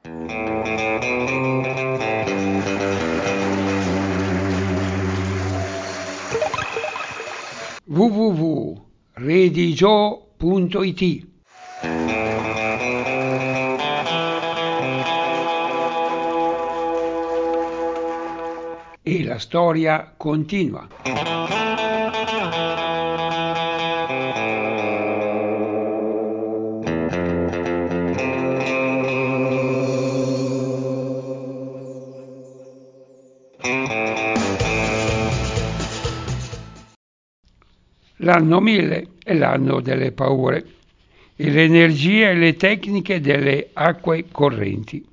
www.redigio.it. E la storia continua. L'anno 1000 è l'anno delle paure e le energie e le tecniche delle acque correnti.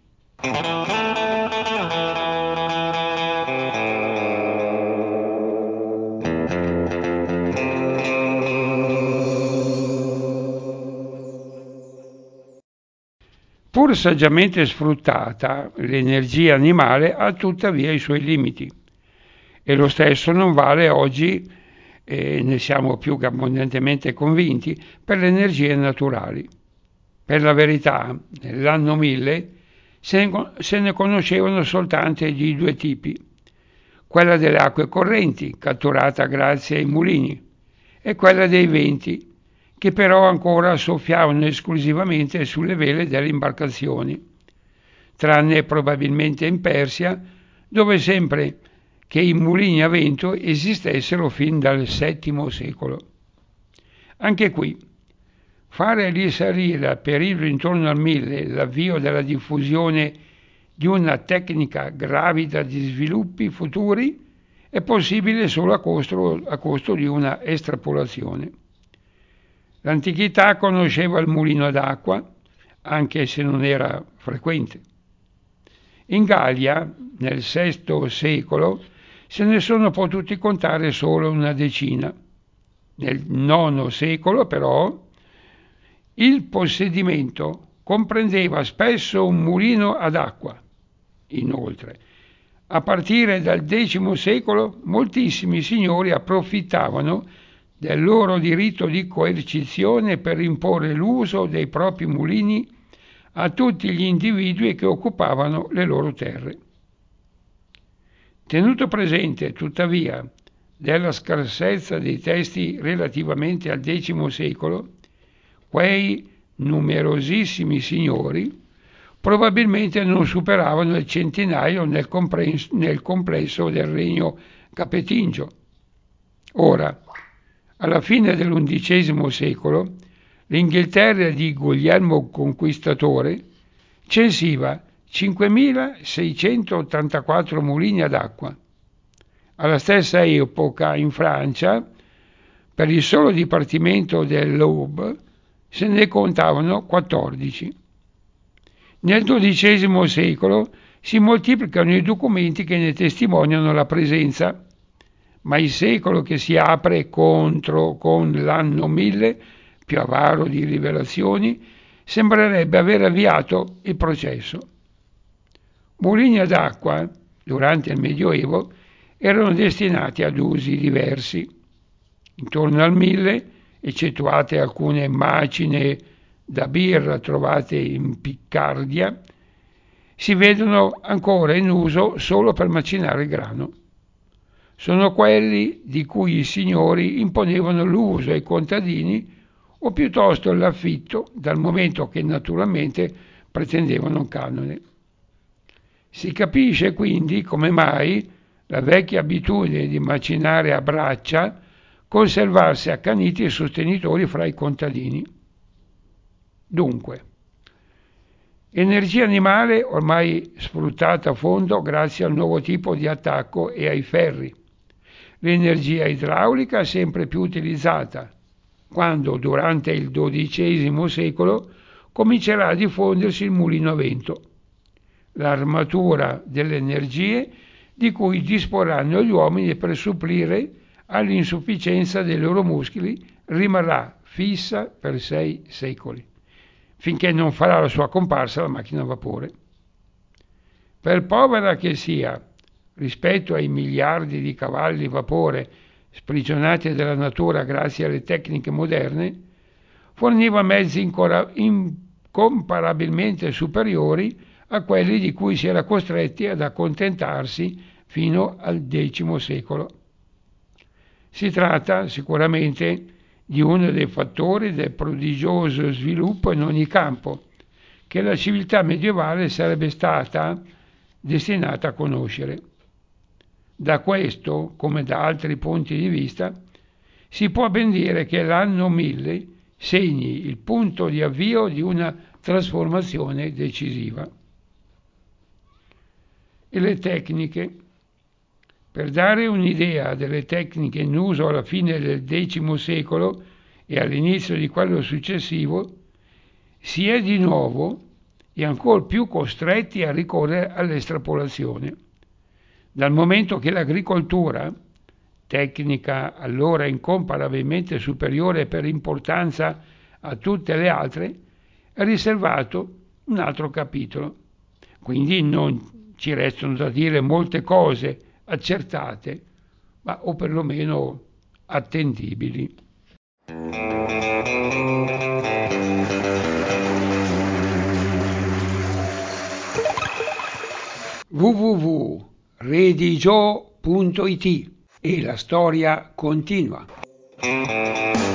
Pur saggiamente sfruttata, l'energia animale ha tuttavia i suoi limiti e lo stesso non vale oggi, e ne siamo più che abbondantemente convinti, per le energie naturali. Per la verità, nell'anno 1000 se ne conoscevano soltanto di due tipi: quella delle acque correnti, catturata grazie ai mulini, e quella dei venti, che però ancora soffiavano esclusivamente sulle vele delle imbarcazioni, tranne probabilmente in Persia, dove sempre che i mulini a vento esistessero fin dal VII secolo. Anche qui, fare risalire al periodo intorno al 1000 l'avvio della diffusione di una tecnica gravida di sviluppi futuri è possibile solo a costo di una estrapolazione. L'antichità conosceva il mulino d'acqua, anche se non era frequente. In Gallia, nel VI secolo, se ne sono potuti contare solo una decina. Nel IX secolo, però, il possedimento comprendeva spesso un mulino ad acqua. Inoltre, a partire dal X secolo, moltissimi signori approfittavano del loro diritto di coercizione per imporre l'uso dei propri mulini a tutti gli individui che occupavano le loro terre. Tenuto presente, tuttavia, della scarsezza dei testi relativamente al X secolo, quei numerosissimi signori probabilmente non superavano il centinaio nel complesso del regno capetingio. Ora, alla fine dell'XI secolo, l'Inghilterra di Guglielmo Conquistatore censiva 5.684 mulini ad acqua. Alla stessa epoca in Francia, per il solo dipartimento dell'Aube, se ne contavano 14. Nel XII secolo si moltiplicano i documenti che ne testimoniano la presenza, ma il secolo che si apre con l'anno 1000, più avaro di rivelazioni, sembrerebbe aver avviato il processo. Mulini ad acqua, durante il Medioevo, erano destinati ad usi diversi. Intorno al 1000, eccettuate alcune macine da birra trovate in Piccardia, si vedono ancora in uso solo per macinare il grano. Sono quelli di cui i signori imponevano l'uso ai contadini o piuttosto l'affitto, dal momento che naturalmente pretendevano un canone. Si capisce quindi come mai la vecchia abitudine di macinare a braccia conservasse accaniti i sostenitori fra i contadini. Dunque, energia animale ormai sfruttata a fondo grazie al nuovo tipo di attacco e ai ferri. L'energia idraulica sempre più utilizzata, quando durante il XII secolo comincerà a diffondersi il mulino a vento, l'armatura delle energie di cui disporranno gli uomini per supplire all'insufficienza dei loro muscoli rimarrà fissa per 6 secoli, finché non farà la sua comparsa la macchina a vapore. Per povera che sia, rispetto ai miliardi di cavalli di vapore sprigionati dalla natura grazie alle tecniche moderne, forniva mezzi incomparabilmente superiori a quelli di cui si era costretti ad accontentarsi fino al X secolo. Si tratta sicuramente di uno dei fattori del prodigioso sviluppo in ogni campo che la civiltà medievale sarebbe stata destinata a conoscere. Da questo, come da altri punti di vista, si può ben dire che l'anno 1000 segni il punto di avvio di una trasformazione decisiva. E le tecniche. Per dare un'idea delle tecniche in uso alla fine del X secolo e all'inizio di quello successivo, si è di nuovo e ancor più costretti a ricorrere all'estrapolazione, dal momento che l'agricoltura, tecnica allora incomparabilmente superiore per importanza a tutte le altre, è riservato un altro capitolo. Quindi non ci restano da dire molte cose accertate, ma o perlomeno attendibili. www.redigio.it e la storia continua.